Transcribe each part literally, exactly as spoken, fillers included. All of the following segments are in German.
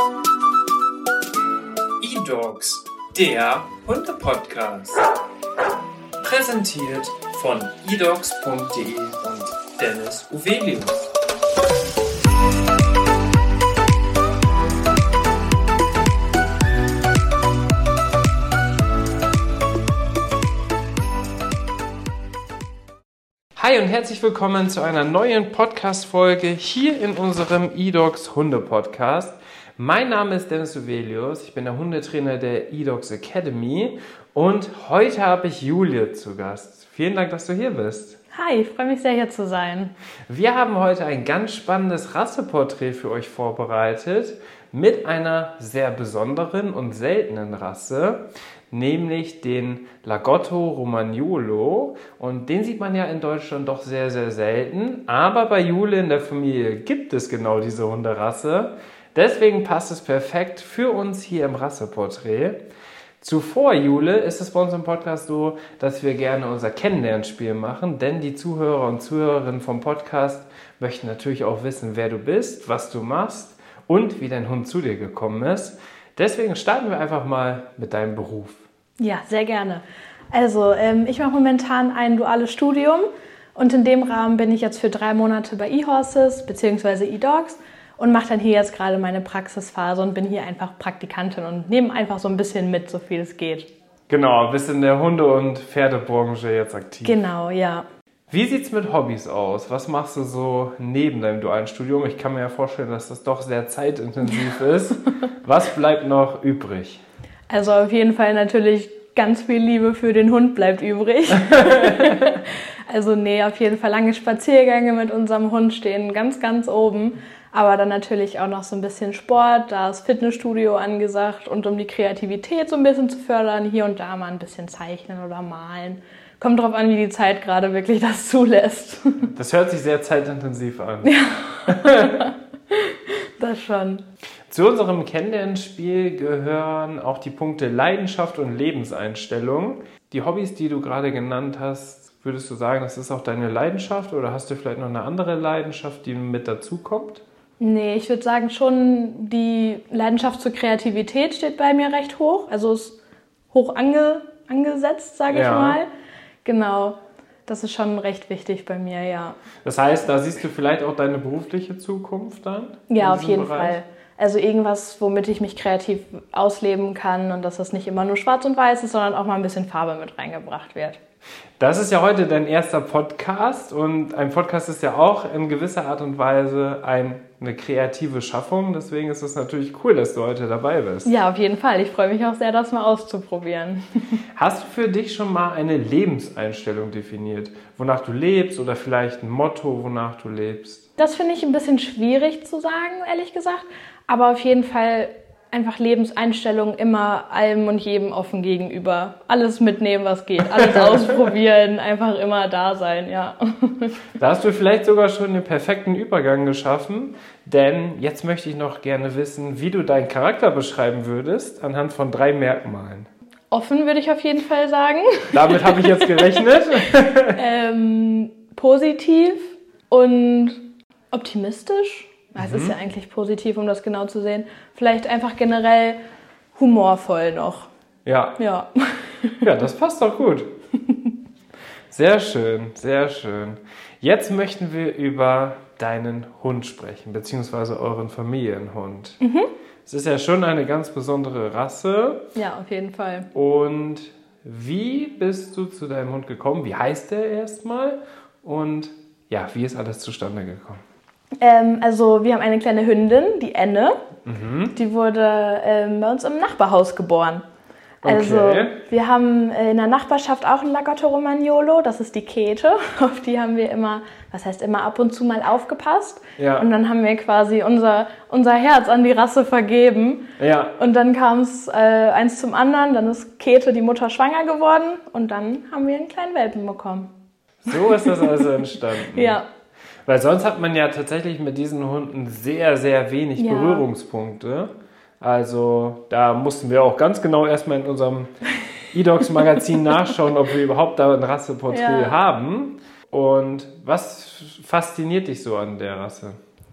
E-Dogs, der Hunde-Podcast. Präsentiert von e dogs punkt de und Dennis Uvelius. Hi und herzlich willkommen zu einer neuen Podcast-Folge hier in unserem E-Dogs Hunde-Podcast. Mein Name ist Dennis Uvelius, ich bin der Hundetrainer der E-Dogs Academy und heute habe ich Julia zu Gast. Vielen Dank, dass du hier bist. Hi, ich freue mich sehr, hier zu sein. Wir haben heute ein ganz spannendes Rasseporträt für euch vorbereitet mit einer sehr besonderen und seltenen Rasse, nämlich den Lagotto Romagnolo, und den sieht man ja in Deutschland doch sehr, sehr selten, aber bei Jule in der Familie gibt es genau diese Hunderasse, deswegen passt es perfekt für uns hier im Rasseporträt. Zuvor, Jule, ist es bei uns im Podcast so, dass wir gerne unser Kennenlernspiel machen, denn die Zuhörer und Zuhörerinnen vom Podcast möchten natürlich auch wissen, wer du bist, was du machst und wie dein Hund zu dir gekommen ist. Deswegen starten wir einfach mal mit deinem Beruf. Ja, sehr gerne. Also ähm, ich mache momentan ein duales Studium und in dem Rahmen bin ich jetzt für drei Monate bei eHorses bzw. eDogs und mache dann hier jetzt gerade meine Praxisphase und bin hier einfach Praktikantin und nehme einfach so ein bisschen mit, so viel es geht. Genau, bist in der Hunde- und Pferdebranche jetzt aktiv. Genau, ja. Wie sieht's mit Hobbys aus? Was machst du so neben deinem dualen Studium? Ich kann mir ja vorstellen, dass das doch sehr zeitintensiv ist. Was bleibt noch übrig? Also auf jeden Fall natürlich ganz viel Liebe für den Hund bleibt übrig. Also nee, auf jeden Fall lange Spaziergänge mit unserem Hund stehen ganz, ganz oben. Aber dann natürlich auch noch so ein bisschen Sport, da ist Fitnessstudio angesagt. Und um die Kreativität so ein bisschen zu fördern, hier und da mal ein bisschen zeichnen oder malen. Kommt drauf an, wie die Zeit gerade wirklich das zulässt. Das hört sich sehr zeitintensiv an. Ja, das schon. Zu unserem Kennenlernspiel gehören auch die Punkte Leidenschaft und Lebenseinstellung. Die Hobbys, die du gerade genannt hast, würdest du sagen, das ist auch deine Leidenschaft oder hast du vielleicht noch eine andere Leidenschaft, die mit dazu kommt? Nee, ich würde sagen schon, die Leidenschaft zur Kreativität steht bei mir recht hoch. Also ist hoch ange, angesetzt, sage ich ja. mal. Genau, das ist schon recht wichtig bei mir, ja. Das heißt, da siehst du vielleicht auch deine berufliche Zukunft dann? Ja, auf jeden Bereich? Fall. Also irgendwas, womit ich mich kreativ ausleben kann und dass das nicht immer nur schwarz und weiß ist, sondern auch mal ein bisschen Farbe mit reingebracht wird. Das ist ja heute dein erster Podcast und ein Podcast ist ja auch in gewisser Art und Weise ein, eine kreative Schaffung. Deswegen ist es natürlich cool, dass du heute dabei bist. Ja, auf jeden Fall. Ich freue mich auch sehr, das mal auszuprobieren. Hast du für dich schon mal eine Lebenseinstellung definiert? Wonach du lebst oder vielleicht ein Motto, wonach du lebst? Das finde ich ein bisschen schwierig zu sagen, ehrlich gesagt. Aber auf jeden Fall einfach Lebenseinstellung, immer allem und jedem offen gegenüber. Alles mitnehmen, was geht. Alles ausprobieren, einfach immer da sein, ja. Da hast du vielleicht sogar schon den perfekten Übergang geschaffen, denn jetzt möchte ich noch gerne wissen, wie du deinen Charakter beschreiben würdest anhand von drei Merkmalen. Offen würde ich auf jeden Fall sagen. Damit habe ich jetzt gerechnet. ähm, positiv und optimistisch. Es mhm. ist ja eigentlich positiv, um das genau zu sehen. Vielleicht einfach generell humorvoll noch. Ja. Ja. Ja, das passt doch gut. Sehr schön, sehr schön. Jetzt möchten wir über deinen Hund sprechen, beziehungsweise euren Familienhund. Mhm. Es ist ja schon eine ganz besondere Rasse. Ja, auf jeden Fall. Und wie bist du zu deinem Hund gekommen? Wie heißt der erstmal? Und ja, wie ist alles zustande gekommen? Ähm, also wir haben eine kleine Hündin, die Enne. Mhm. Die wurde ähm, bei uns im Nachbarhaus geboren. Also okay. Wir haben in der Nachbarschaft auch einen Lagotto Romagnolo, das ist die Käthe. Auf die haben wir immer, was heißt immer, ab und zu mal aufgepasst. Ja. Und dann haben wir quasi unser, unser Herz an die Rasse vergeben. Ja. Und dann kam es äh, eins zum anderen, dann ist Käthe, die Mutter, schwanger geworden und dann haben wir einen kleinen Welpen bekommen. So ist das also entstanden. Ja. Weil sonst hat man ja tatsächlich mit diesen Hunden sehr, sehr wenig ja. Berührungspunkte. Also da mussten wir auch ganz genau erstmal in unserem eDogs-Magazin nachschauen, ob wir überhaupt da ein Rasseporträt ja. haben. Und was fasziniert dich so an der Rasse?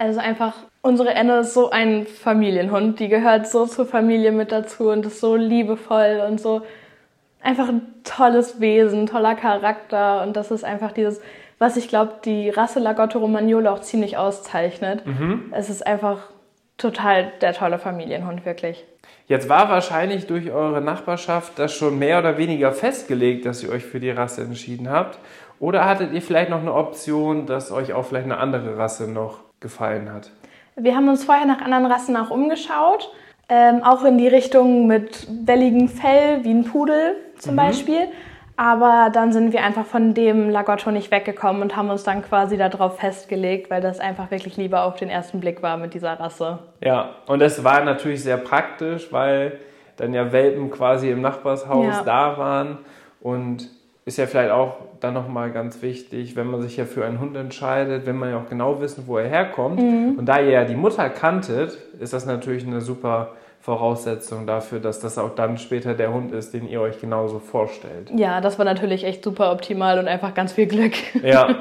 Also einfach, unsere Enne ist so ein Familienhund. Die gehört so zur Familie mit dazu und ist so liebevoll und so einfach ein tolles Wesen, toller Charakter. Und das ist einfach dieses, was ich glaube, die Rasse Lagotto Romagnolo auch ziemlich auszeichnet. Mhm. Es ist einfach total der tolle Familienhund, wirklich. Jetzt war wahrscheinlich durch eure Nachbarschaft das schon mehr oder weniger festgelegt, dass ihr euch für die Rasse entschieden habt. Oder hattet ihr vielleicht noch eine Option, dass euch auch vielleicht eine andere Rasse noch gefallen hat? Wir haben uns vorher nach anderen Rassen auch umgeschaut. Ähm, auch in die Richtung mit welligem Fell, wie ein Pudel zum mhm. Beispiel. Aber dann sind wir einfach von dem Lagotto nicht weggekommen und haben uns dann quasi darauf festgelegt, weil das einfach wirklich lieber auf den ersten Blick war mit dieser Rasse. Ja, und es war natürlich sehr praktisch, weil dann ja Welpen quasi im Nachbarshaus ja. da waren. Und ist ja vielleicht auch dann nochmal ganz wichtig, wenn man sich ja für einen Hund entscheidet, wenn man ja auch genau wissen, wo er herkommt. Mhm. Und da ihr ja die Mutter kanntet, ist das natürlich eine super Voraussetzung dafür, dass das auch dann später der Hund ist, den ihr euch genauso vorstellt. Ja, das war natürlich echt super optimal und einfach ganz viel Glück. Ja.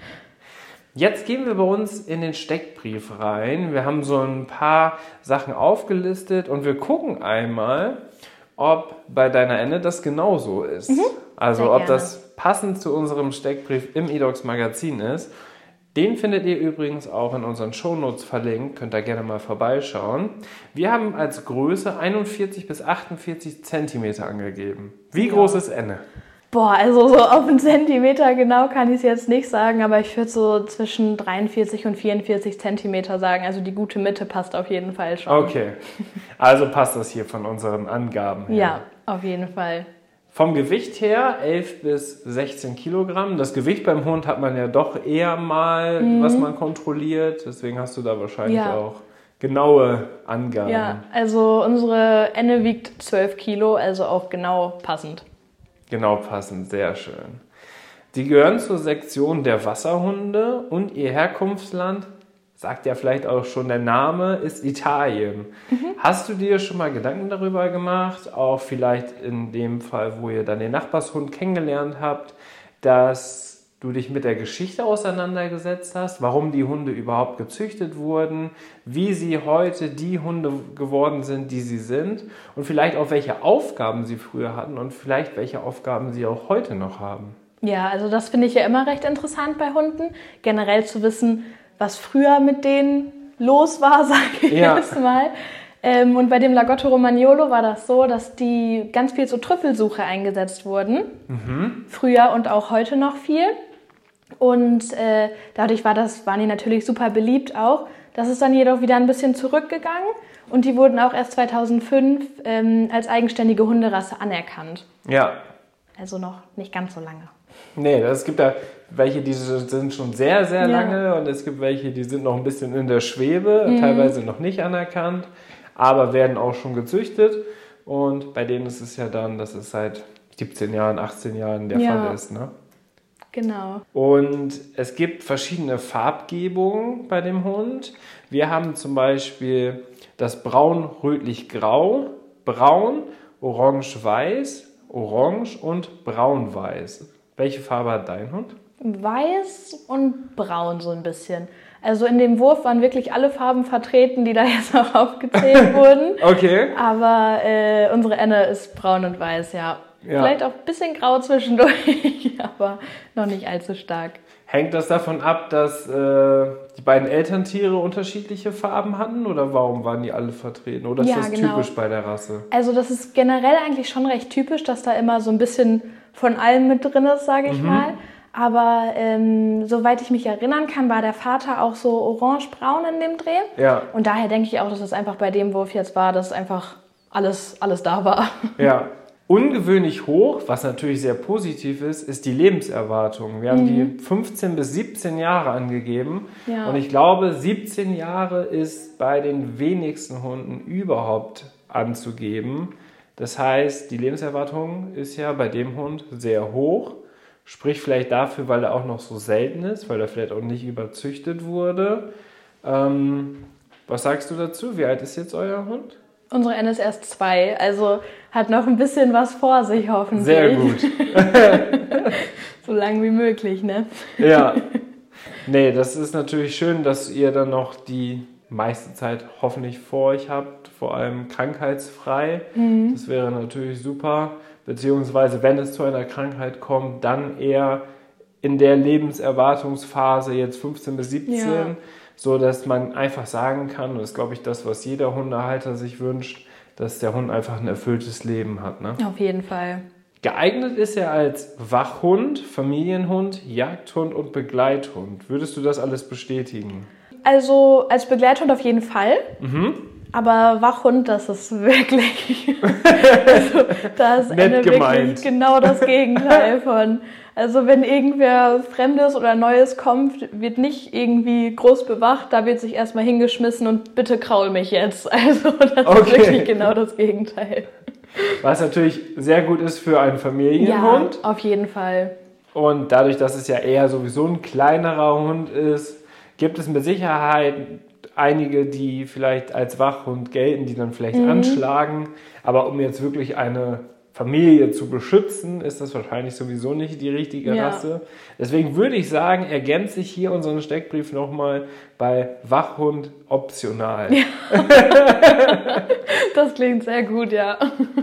Jetzt gehen wir bei uns in den Steckbrief rein. Wir haben so ein paar Sachen aufgelistet und wir gucken einmal, ob bei deiner Enne das genauso ist. Mhm. Also Sehr ob gerne. Das passend zu unserem Steckbrief im eDogs Magazin ist. Den findet ihr übrigens auch in unseren Shownotes verlinkt, könnt ihr gerne mal vorbeischauen. Wir haben als Größe einundvierzig bis achtundvierzig Zentimeter angegeben. Wie ja. groß ist Enne? Boah, also so auf einen Zentimeter genau kann ich es jetzt nicht sagen, aber ich würde so zwischen dreiundvierzig und vierundvierzig Zentimeter sagen. Also die gute Mitte passt auf jeden Fall schon. Okay, also passt das hier von unseren Angaben her. Ja, auf jeden Fall. Vom Gewicht her elf bis sechzehn Kilogramm. Das Gewicht beim Hund hat man ja doch eher mal, mhm. was man kontrolliert. Deswegen hast du da wahrscheinlich ja. auch genaue Angaben. Ja, also unsere Enne wiegt zwölf Kilo, also auch genau passend. Genau passend, sehr schön. Die gehören zur Sektion der Wasserhunde und ihr Herkunftsland, sagt ja vielleicht auch schon der Name, ist Italien. Mhm. Hast du dir schon mal Gedanken darüber gemacht, auch vielleicht in dem Fall, wo ihr dann den Nachbarshund kennengelernt habt, dass du dich mit der Geschichte auseinandergesetzt hast, warum die Hunde überhaupt gezüchtet wurden, wie sie heute die Hunde geworden sind, die sie sind und vielleicht auch welche Aufgaben sie früher hatten und vielleicht welche Aufgaben sie auch heute noch haben? Ja, also das finde ich ja immer recht interessant bei Hunden, generell zu wissen, was früher mit denen los war, sage ich ja. jetzt mal. Ähm, und bei dem Lagotto Romagnolo war das so, dass die ganz viel zur Trüffelsuche eingesetzt wurden. Mhm. Früher und auch heute noch viel. Und äh, dadurch war das, waren die natürlich super beliebt auch. Das ist dann jedoch wieder ein bisschen zurückgegangen. Und die wurden auch erst zweitausendfünf ähm, als eigenständige Hunderasse anerkannt. Ja. Also noch nicht ganz so lange. Nee, es gibt da welche, die sind schon sehr, sehr lange ja. und es gibt welche, die sind noch ein bisschen in der Schwebe, mhm. teilweise noch nicht anerkannt, aber werden auch schon gezüchtet. Und bei denen ist es ja dann, dass es seit siebzehn Jahren, achtzehn Jahren der ja. Fall ist. Ne? Genau. Und es gibt verschiedene Farbgebungen bei dem Hund. Wir haben zum Beispiel das Braun-Rötlich-Grau, Braun, Orange-Weiß, Orange und Braun-Weiß. Welche Farbe hat dein Hund? Weiß und braun so ein bisschen. Also in dem Wurf waren wirklich alle Farben vertreten, die da jetzt auch aufgezählt wurden. Okay. Aber äh, unsere Enne ist braun und weiß, ja. ja. Vielleicht auch ein bisschen grau zwischendurch, aber noch nicht allzu stark. Hängt das davon ab, dass äh, die beiden Elterntiere unterschiedliche Farben hatten oder warum waren die alle vertreten? Oder ist ja, das genau. typisch bei der Rasse? Also das ist generell eigentlich schon recht typisch, dass da immer so ein bisschen von allem mit drin ist, sage ich mhm. mal. Aber ähm, soweit ich mich erinnern kann, war der Vater auch so orange-braun in dem Dreh. Ja. Und daher denke ich auch, dass es einfach bei dem Wurf jetzt war, dass einfach alles, alles da war. Ja. Ungewöhnlich hoch, was natürlich sehr positiv ist, ist die Lebenserwartung. Wir haben mhm. die fünfzehn bis siebzehn Jahre angegeben. Ja. Und ich glaube, siebzehn Jahre ist bei den wenigsten Hunden überhaupt anzugeben. Das heißt, die Lebenserwartung ist ja bei dem Hund sehr hoch. Spricht vielleicht dafür, weil er auch noch so selten ist, weil er vielleicht auch nicht überzüchtet wurde. Ähm, was sagst du dazu? Wie alt ist jetzt euer Hund? Unsere Enne ist erst zwei, also hat noch ein bisschen was vor sich, hoffentlich. Sehr gut. So lang wie möglich, ne? Ja. Nee, das ist natürlich schön, dass ihr dann noch die meiste Zeit hoffentlich vor euch habt, vor allem krankheitsfrei. Mhm. Das wäre natürlich super. Beziehungsweise, wenn es zu einer Krankheit kommt, dann eher in der Lebenserwartungsphase, jetzt fünfzehn bis siebzehn, ja. so dass man einfach sagen kann, und das ist, glaube ich, das, was jeder Hundehalter sich wünscht, dass der Hund einfach ein erfülltes Leben hat. Ne? Auf jeden Fall. Geeignet ist er als Wachhund, Familienhund, Jagdhund und Begleithund. Würdest du das alles bestätigen? Also als Begleithund auf jeden Fall. Mhm. Aber Wachhund, das ist wirklich, also da ist Ende wirklich genau das Gegenteil von. Also wenn irgendwer Fremdes oder Neues kommt, wird nicht irgendwie groß bewacht, da wird sich erstmal hingeschmissen und bitte kraul mich jetzt. Also das okay. ist wirklich genau das Gegenteil. Was natürlich sehr gut ist für einen Familienhund. Ja, auf jeden Fall. Und dadurch, dass es ja eher sowieso ein kleinerer Hund ist, gibt es mit Sicherheit einige, die vielleicht als Wachhund gelten, die dann vielleicht mhm. anschlagen. Aber um jetzt wirklich eine Familie zu beschützen, ist das wahrscheinlich sowieso nicht die richtige ja. Rasse. Deswegen würde ich sagen, ergänzt sich hier unseren Steckbrief nochmal bei Wachhund optional. Ja. Das klingt sehr gut, ja.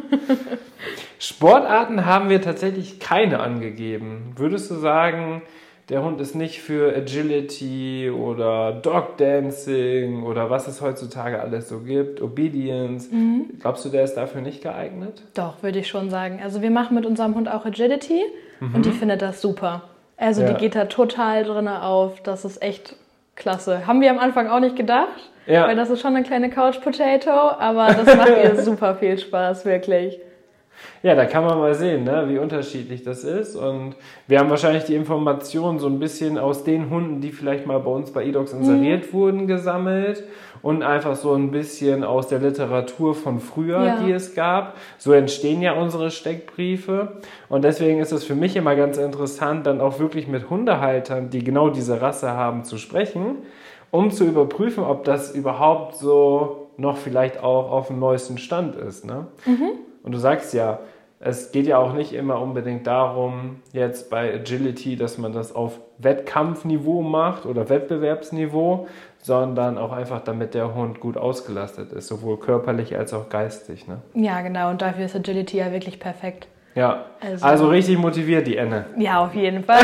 Sportarten haben wir tatsächlich keine angegeben. Würdest du sagen, der Hund ist nicht für Agility oder Dog Dancing oder was es heutzutage alles so gibt, Obedience. Mhm. Glaubst du, der ist dafür nicht geeignet? Doch, würde ich schon sagen. Also wir machen mit unserem Hund auch Agility mhm. und die findet das super. Also ja. die geht da total drin auf. Das ist echt klasse. Haben wir am Anfang auch nicht gedacht, ja. weil das ist schon eine kleine Couch Potato, aber das macht ihr super viel Spaß, wirklich. Ja, da kann man mal sehen, ne, wie unterschiedlich das ist. Und wir haben wahrscheinlich die Informationen so ein bisschen aus den Hunden, die vielleicht mal bei uns bei eDogs inseriert mhm. wurden, gesammelt. Und einfach so ein bisschen aus der Literatur von früher, ja. die es gab. So entstehen ja unsere Steckbriefe. Und deswegen ist es für mich immer ganz interessant, dann auch wirklich mit Hundehaltern, die genau diese Rasse haben, zu sprechen, um zu überprüfen, ob das überhaupt so noch vielleicht auch auf dem neuesten Stand ist. Ne? Mhm. Und du sagst ja, es geht ja auch nicht immer unbedingt darum, jetzt bei Agility, dass man das auf Wettkampfniveau macht oder Wettbewerbsniveau, sondern auch einfach, damit der Hund gut ausgelastet ist, sowohl körperlich als auch geistig. Ne? Ja, genau. Und dafür ist Agility ja wirklich perfekt. Ja, also, also richtig motiviert die Enne. Ja, auf jeden Fall.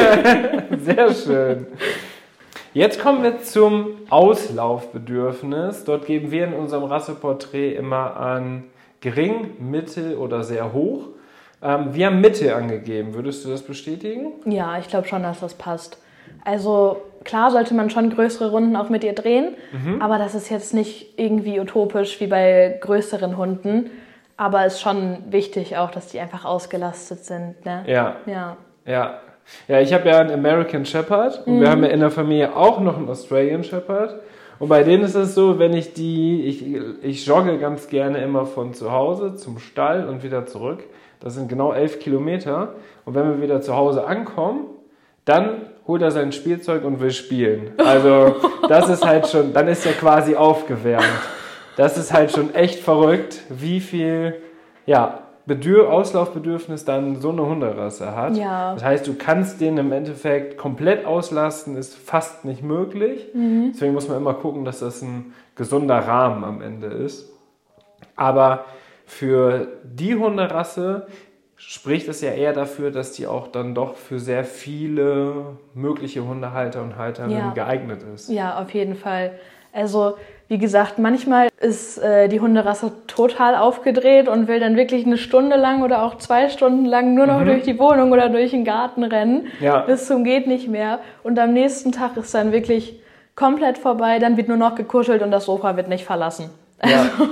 Sehr schön. Jetzt kommen wir zum Auslaufbedürfnis. Dort geben wir in unserem Rasseporträt immer an gering, mittel oder sehr hoch. Ähm, wir haben Mittel angegeben. Würdest du das bestätigen? Ja, ich glaube schon, dass das passt. Also klar sollte man schon größere Runden auch mit ihr drehen, mhm. aber das ist jetzt nicht irgendwie utopisch wie bei größeren Hunden. Aber es ist schon wichtig auch, dass die einfach ausgelastet sind. Ne? Ja. Ja. Ja. Ja, ich habe ja einen American Shepherd und mhm. wir haben ja in der Familie auch noch einen Australian Shepherd. Und bei denen ist es so, wenn ich die, ich, ich jogge ganz gerne immer von zu Hause zum Stall und wieder zurück. Das sind genau elf Kilometer. Und wenn wir wieder zu Hause ankommen, dann holt er sein Spielzeug und will spielen. Also das ist halt schon, dann ist er quasi aufgewärmt. Das ist halt schon echt verrückt, wie viel, ja, Bedür- Auslaufbedürfnis dann so eine Hunderasse hat. Ja. Das heißt, du kannst den im Endeffekt komplett auslasten, ist fast nicht möglich. Mhm. Deswegen muss man immer gucken, dass das ein gesunder Rahmen am Ende ist. Aber für die Hunderasse spricht es ja eher dafür, dass die auch dann doch für sehr viele mögliche Hundehalter und Halterinnen ja. geeignet ist. Ja, auf jeden Fall. Also wie gesagt, manchmal ist äh, die Hunderasse total aufgedreht und will dann wirklich eine Stunde lang oder auch zwei Stunden lang nur noch mhm. durch die Wohnung oder durch den Garten rennen, ja. bis zum geht nicht mehr. Und am nächsten Tag ist dann wirklich komplett vorbei, dann wird nur noch gekuschelt und das Sofa wird nicht verlassen. Ja. Also,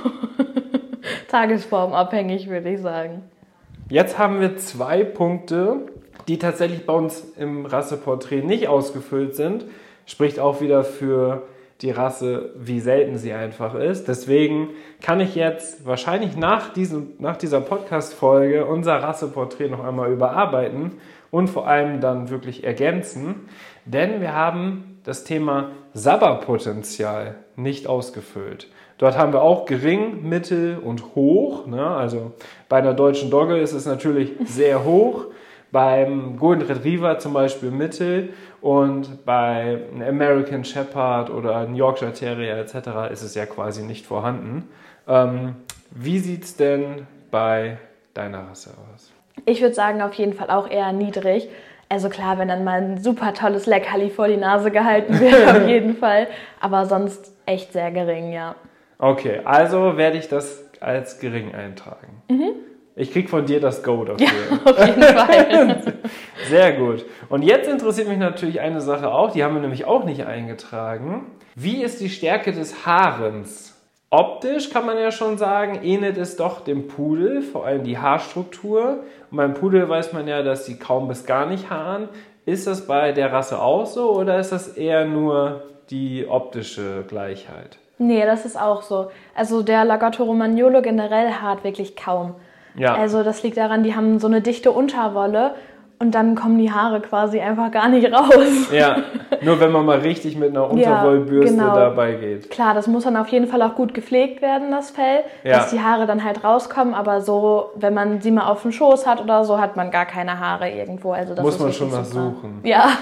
tagesformabhängig, würde ich sagen. Jetzt haben wir zwei Punkte, die tatsächlich bei uns im Rasseporträt nicht ausgefüllt sind. Spricht auch wieder für die Rasse, wie selten sie einfach ist. Deswegen kann ich jetzt wahrscheinlich nach, diesem, nach dieser Podcast-Folge unser Rasseporträt noch einmal überarbeiten und vor allem dann wirklich ergänzen. Denn wir haben das Thema Sabberpotenzial nicht ausgefüllt. Dort haben wir auch gering, mittel und hoch. Ne? Also bei einer deutschen Dogge ist es natürlich sehr hoch. beim Golden Retriever zum Beispiel mittel und bei einem American Shepherd oder einem Yorkshire Terrier et cetera ist es ja quasi nicht vorhanden. Ähm, wie sieht es denn bei deiner Rasse aus? Ich würde sagen, auf jeden Fall auch eher niedrig. Also klar, wenn dann mal ein super tolles Leckerli vor die Nase gehalten wird, auf jeden Fall. Aber sonst echt sehr gering, ja. Okay, also werde ich das als gering eintragen. Mhm. Ich krieg von dir das Go dafür. Ja, auf jeden Fall. Sehr gut. Und jetzt interessiert mich natürlich eine Sache auch, die haben wir nämlich auch nicht eingetragen. Wie ist die Stärke des Haarens? Optisch kann man ja schon sagen, ähnelt es doch dem Pudel, vor allem die Haarstruktur. Und beim Pudel weiß man ja, dass sie kaum bis gar nicht haaren. Ist das bei der Rasse auch so oder ist das eher nur die optische Gleichheit? Nee, das ist auch so. Also der Lagotto Romagnolo generell haart wirklich kaum. Ja. Also das liegt daran, die haben so eine dichte Unterwolle und dann kommen die Haare quasi einfach gar nicht raus. Ja, nur wenn man mal richtig mit einer Unterwollbürste ja, genau. dabei geht. Klar, das muss dann auf jeden Fall auch gut gepflegt werden, das Fell, ja. dass die Haare dann halt rauskommen. Aber so, wenn man sie mal auf dem Schoß hat oder so, hat man gar keine Haare irgendwo. Also das muss ist man schon nach super. suchen. Ja.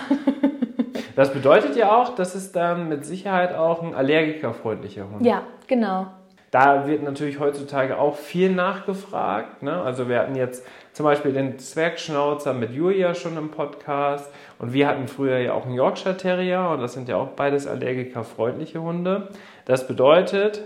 Das bedeutet ja auch, dass es dann mit Sicherheit auch ein allergikerfreundlicher Hund ist. Ja, genau. Da wird natürlich heutzutage auch viel nachgefragt. Ne? Also wir hatten jetzt zum Beispiel den Zwergschnauzer mit Julia schon im Podcast und wir hatten früher ja auch einen Yorkshire Terrier und das sind ja auch beides allergikerfreundliche Hunde. Das bedeutet,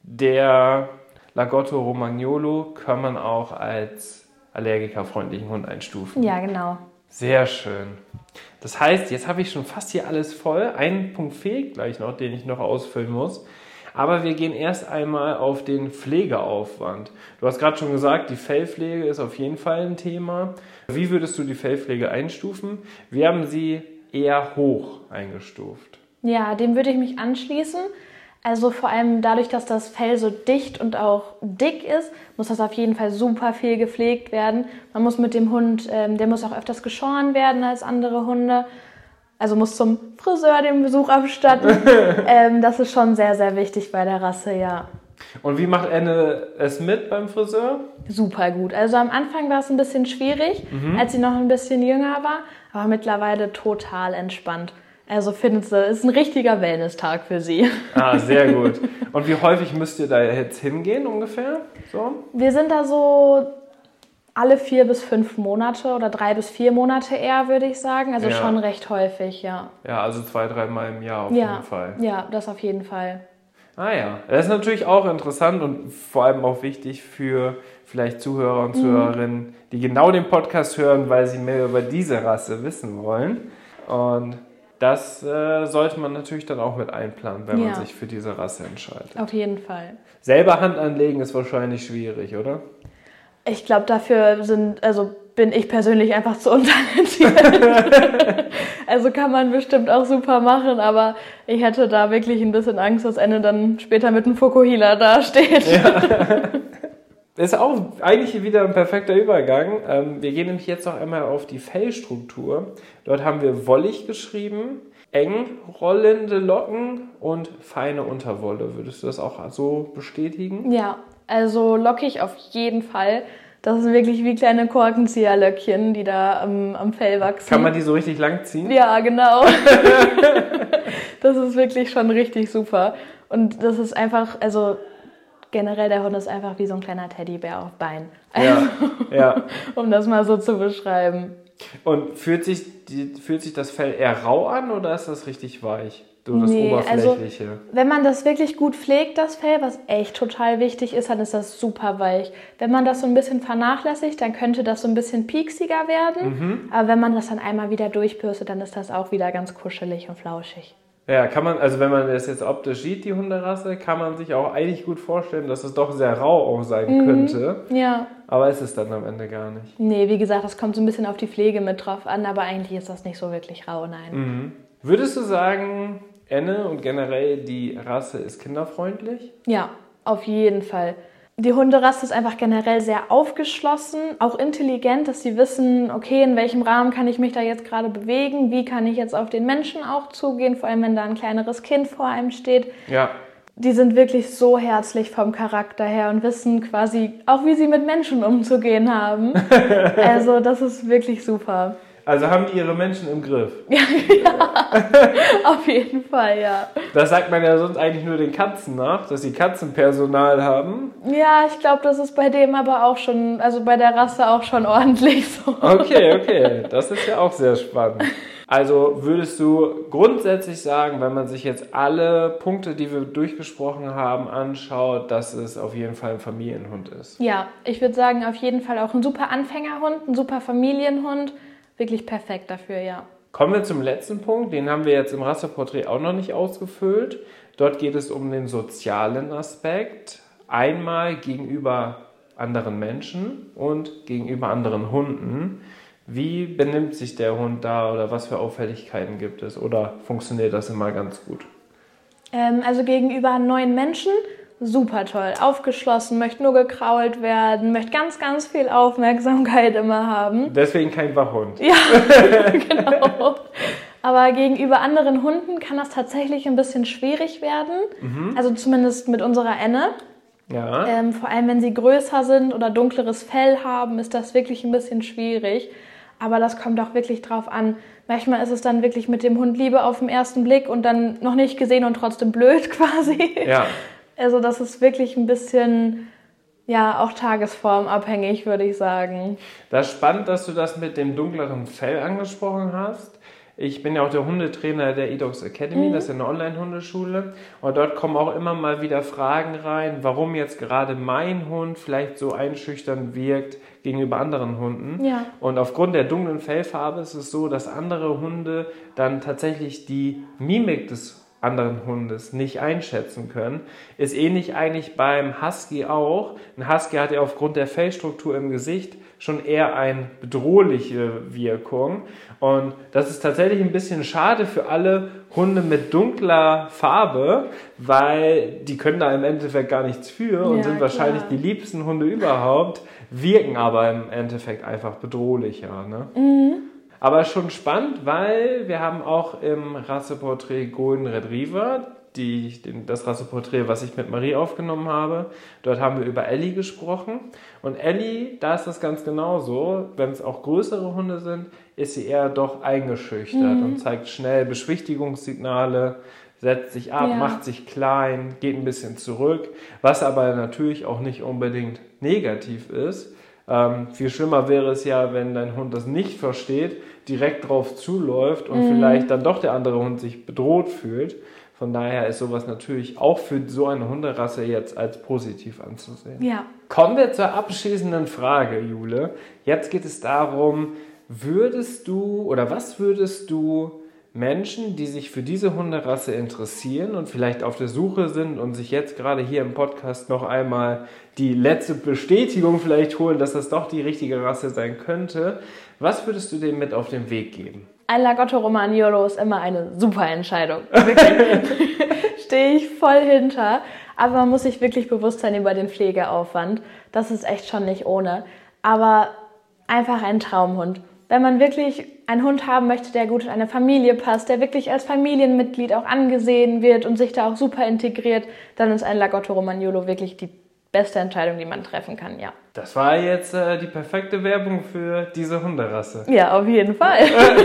der Lagotto Romagnolo kann man auch als allergikerfreundlichen Hund einstufen. Ja, genau. Sehr schön. Das heißt, jetzt habe ich schon fast hier alles voll. Ein Punkt fehlt gleich noch, den ich noch ausfüllen muss. Aber wir gehen erst einmal auf den Pflegeaufwand. Du hast gerade schon gesagt, die Fellpflege ist auf jeden Fall ein Thema. Wie würdest du die Fellpflege einstufen? Wir haben sie eher hoch eingestuft. Ja, dem würde ich mich anschließen. Also vor allem dadurch, dass das Fell so dicht und auch dick ist, muss das auf jeden Fall super viel gepflegt werden. Man muss mit dem Hund, ähm, der muss auch öfters geschoren werden als andere Hunde. Also muss zum Friseur den Besuch abstatten. ähm, das ist schon sehr, sehr wichtig bei der Rasse, ja. Und wie macht Enne es mit beim Friseur? Super gut. Also am Anfang war es ein bisschen schwierig, mhm. als sie noch ein bisschen jünger war, aber mittlerweile total entspannt. Also findet sie, ist ein richtiger Wellness-Tag für sie. Ah, sehr gut. Und wie häufig müsst ihr da jetzt hingehen ungefähr? So? Wir sind da so alle vier bis fünf Monate oder drei bis vier Monate eher, würde ich sagen. Also ja. schon recht häufig, ja. Ja, also zwei, dreimal im Jahr auf ja. jeden Fall. Ja, das auf jeden Fall. Ah ja, das ist natürlich auch interessant und vor allem auch wichtig für vielleicht Zuhörer und Zuhörerinnen, mhm. die genau den Podcast hören, weil sie mehr über diese Rasse wissen wollen. Und das äh, sollte man natürlich dann auch mit einplanen, wenn ja. man sich für diese Rasse entscheidet. Auf jeden Fall. Selber Hand anlegen ist wahrscheinlich schwierig, oder? Ich glaube, dafür sind, also bin ich persönlich einfach zu untalentiert. Also kann man bestimmt auch super machen, aber ich hätte da wirklich ein bisschen Angst, dass Enne dann später mit einem Fukuhila dasteht. Ja. Ist auch eigentlich wieder ein perfekter Übergang. Wir gehen nämlich jetzt noch einmal auf die Fellstruktur. Dort haben wir wollig geschrieben, eng rollende Locken und feine Unterwolle. Würdest du das auch so bestätigen? Ja, also lockig auf jeden Fall. Das sind wirklich wie kleine Korkenzieherlöckchen, die da am, am Fell wachsen. Kann man die so richtig lang ziehen? Ja, genau. Das ist wirklich schon richtig super. Und das ist einfach, also generell der Hund ist einfach wie so ein kleiner Teddybär auf Beinen. Ja, ja. Um das mal so zu beschreiben. Und fühlt sich, die, fühlt sich das Fell eher rau an oder ist das richtig weich? So das nee, Oberflächliche. Also, wenn man das wirklich gut pflegt, das Fell, was echt total wichtig ist, dann ist das super weich. Wenn man das so ein bisschen vernachlässigt, dann könnte das so ein bisschen pieksiger werden. Mhm. Aber wenn man das dann einmal wieder durchbürstet, dann ist das auch wieder ganz kuschelig und flauschig. Ja, kann man, also wenn man das jetzt optisch sieht, die Hunderasse, kann man sich auch eigentlich gut vorstellen, dass es doch sehr rau auch sein mhm. könnte. Ja. Aber ist es dann am Ende gar nicht. Nee, wie gesagt, das kommt so ein bisschen auf die Pflege mit drauf an, aber eigentlich ist das nicht so wirklich rau, nein. Mhm. Würdest du sagen, Enne und generell die Rasse ist kinderfreundlich? Ja, auf jeden Fall. Die Hunderasse ist einfach generell sehr aufgeschlossen, auch intelligent, dass sie wissen, okay, in welchem Rahmen kann ich mich da jetzt gerade bewegen, wie kann ich jetzt auf den Menschen auch zugehen, vor allem wenn da ein kleineres Kind vor einem steht. Ja. die sind wirklich so herzlich vom Charakter her und wissen quasi auch, wie sie mit Menschen umzugehen haben. Also das ist wirklich super. Also haben die ihre Menschen im Griff? Ja, ja, auf jeden Fall, ja. Das sagt man ja sonst eigentlich nur den Katzen nach, dass sie Katzenpersonal haben. Ja, ich glaube, das ist bei dem aber auch schon, also bei der Rasse auch schon ordentlich so. Okay, okay, das ist ja auch sehr spannend. Also würdest du grundsätzlich sagen, wenn man sich jetzt alle Punkte, die wir durchgesprochen haben, anschaut, dass es auf jeden Fall ein Familienhund ist? Ja, ich würde sagen, auf jeden Fall auch ein super Anfängerhund, ein super Familienhund. Wirklich perfekt dafür, ja. Kommen wir zum letzten Punkt, den haben wir jetzt im Rasseporträt auch noch nicht ausgefüllt. Dort geht es um den sozialen Aspekt. Einmal gegenüber anderen Menschen und gegenüber anderen Hunden. Wie benimmt sich der Hund da oder was für Auffälligkeiten gibt es? Oder funktioniert das immer ganz gut? Ähm, also gegenüber neuen Menschen super toll, aufgeschlossen, möchte nur gekrault werden, möchte ganz, ganz viel Aufmerksamkeit immer haben. Deswegen kein Wachhund. Ja, genau. Aber gegenüber anderen Hunden kann das tatsächlich ein bisschen schwierig werden. Mhm. Also zumindest mit unserer Enne. Ja. Ähm, vor allem, wenn sie größer sind oder dunkleres Fell haben, ist das wirklich ein bisschen schwierig. Aber das kommt auch wirklich drauf an. Manchmal ist es dann wirklich mit dem Hund Liebe auf den ersten Blick und dann noch nicht gesehen und trotzdem blöd quasi. Ja. Also das ist wirklich ein bisschen, ja, auch tagesformabhängig, würde ich sagen. Das ist spannend, dass du das mit dem dunkleren Fell angesprochen hast. Ich bin ja auch der Hundetrainer der eDogs Academy, mhm. das ist ja eine Online-Hundeschule. Und dort kommen auch immer mal wieder Fragen rein, warum jetzt gerade mein Hund vielleicht so einschüchternd wirkt gegenüber anderen Hunden. Ja. Und aufgrund der dunklen Fellfarbe ist es so, dass andere Hunde dann tatsächlich die Mimik des anderen Hundes nicht einschätzen können. Ist ähnlich eigentlich beim Husky auch. Ein Husky hat ja aufgrund der Fellstruktur im Gesicht schon eher eine bedrohliche Wirkung. Und das ist tatsächlich ein bisschen schade für alle Hunde mit dunkler Farbe, weil die können da im Endeffekt gar nichts für und ja, sind wahrscheinlich klar. die liebsten Hunde überhaupt, wirken aber im Endeffekt einfach bedrohlicher. Ne? Mhm. Aber schon spannend, weil wir haben auch im Rasseporträt Golden Retriever, die, das Rasseporträt, was ich mit Marie aufgenommen habe, dort haben wir über Ellie gesprochen. Und Ellie, da ist das ganz genauso. Wenn es auch größere Hunde sind, ist sie eher doch eingeschüchtert mhm. und zeigt schnell Beschwichtigungssignale, setzt sich ab, ja. macht sich klein, geht ein bisschen zurück, was aber natürlich auch nicht unbedingt negativ ist. Ähm, viel schlimmer wäre es ja, wenn dein Hund das nicht versteht, direkt drauf zuläuft und mhm. vielleicht dann doch der andere Hund sich bedroht fühlt. Von daher ist sowas natürlich auch für so eine Hunderasse jetzt als positiv anzusehen. Ja. Kommen wir zur abschließenden Frage, Jule. Jetzt geht es darum, würdest du oder was würdest du Menschen, die sich für diese Hunderasse interessieren und vielleicht auf der Suche sind und sich jetzt gerade hier im Podcast noch einmal die letzte Bestätigung vielleicht holen, dass das doch die richtige Rasse sein könnte, was würdest du denen mit auf den Weg geben? Ein Lagotto Romagnolo ist immer eine super Entscheidung. Stehe ich voll hinter. Aber man muss sich wirklich bewusst sein über den Pflegeaufwand. Das ist echt schon nicht ohne. Aber einfach ein Traumhund. Wenn man wirklich einen Hund haben möchte, der gut in eine Familie passt, der wirklich als Familienmitglied auch angesehen wird und sich da auch super integriert, dann ist ein Lagotto Romagnolo wirklich die beste Entscheidung, die man treffen kann, ja. Das war jetzt äh, die perfekte Werbung für diese Hunderasse. Ja, auf jeden Fall.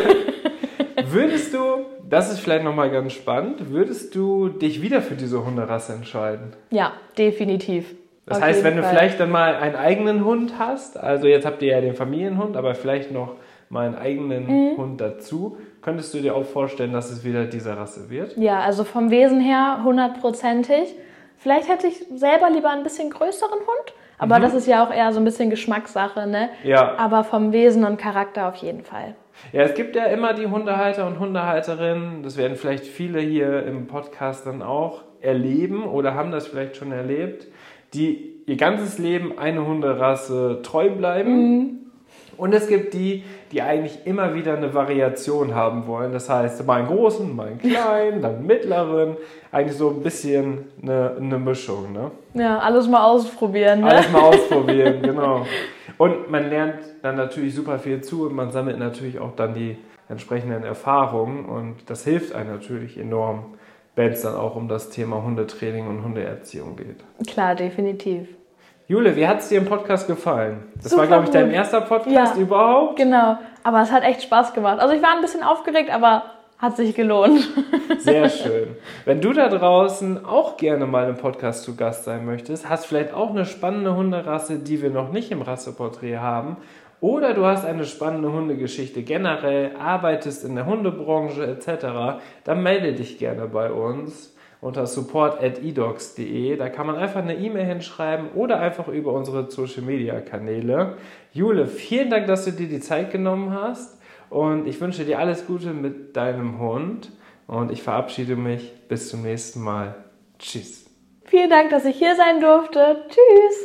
Würdest du, das ist vielleicht nochmal ganz spannend, würdest du dich wieder für diese Hunderasse entscheiden? Ja, definitiv. Das auf heißt, wenn Fall. du vielleicht dann mal einen eigenen Hund hast, also jetzt habt ihr ja den Familienhund, aber vielleicht noch mal einen eigenen mhm. Hund dazu, könntest du dir auch vorstellen, dass es wieder diese Rasse wird? Ja, also vom Wesen her hundertprozentig. Vielleicht hätte ich selber lieber ein bisschen größeren Hund, aber mhm. das ist ja auch eher so ein bisschen Geschmackssache, ne? Ja. Aber vom Wesen und Charakter auf jeden Fall. Ja, es gibt ja immer die Hundehalter und Hundehalterinnen, das werden vielleicht viele hier im Podcast dann auch erleben oder haben das vielleicht schon erlebt, die ihr ganzes Leben eine Hunderasse treu bleiben. Mhm. Und es gibt die, die eigentlich immer wieder eine Variation haben wollen. Das heißt, mal einen großen, mal einen kleinen, dann einen mittleren. Eigentlich so ein bisschen eine, eine Mischung, ne? Ja, alles mal ausprobieren, ne? Alles mal ausprobieren, genau. Und man lernt dann natürlich super viel zu und man sammelt natürlich auch dann die entsprechenden Erfahrungen. Und das hilft einem natürlich enorm wenn es dann auch um das Thema Hundetraining und Hundeerziehung geht. Klar, definitiv. Jule, wie hat es dir im Podcast gefallen? Das Super war, glaube ich, dein gut. erster Podcast Ja, überhaupt. Genau, aber es hat echt Spaß gemacht. Also ich war ein bisschen aufgeregt, aber hat sich gelohnt. Sehr schön. Wenn du da draußen auch gerne mal im Podcast zu Gast sein möchtest, hast vielleicht auch eine spannende Hunderasse, die wir noch nicht im Rasseporträt haben, oder du hast eine spannende Hundegeschichte generell, arbeitest in der Hundebranche et cetera, dann melde dich gerne bei uns unter support at edogs punkt de. Da kann man einfach eine E-Mail hinschreiben oder einfach über unsere Social-Media-Kanäle. Jule, vielen Dank, dass du dir die Zeit genommen hast und ich wünsche dir alles Gute mit deinem Hund und ich verabschiede mich. Bis zum nächsten Mal. Tschüss. Vielen Dank, dass ich hier sein durfte. Tschüss.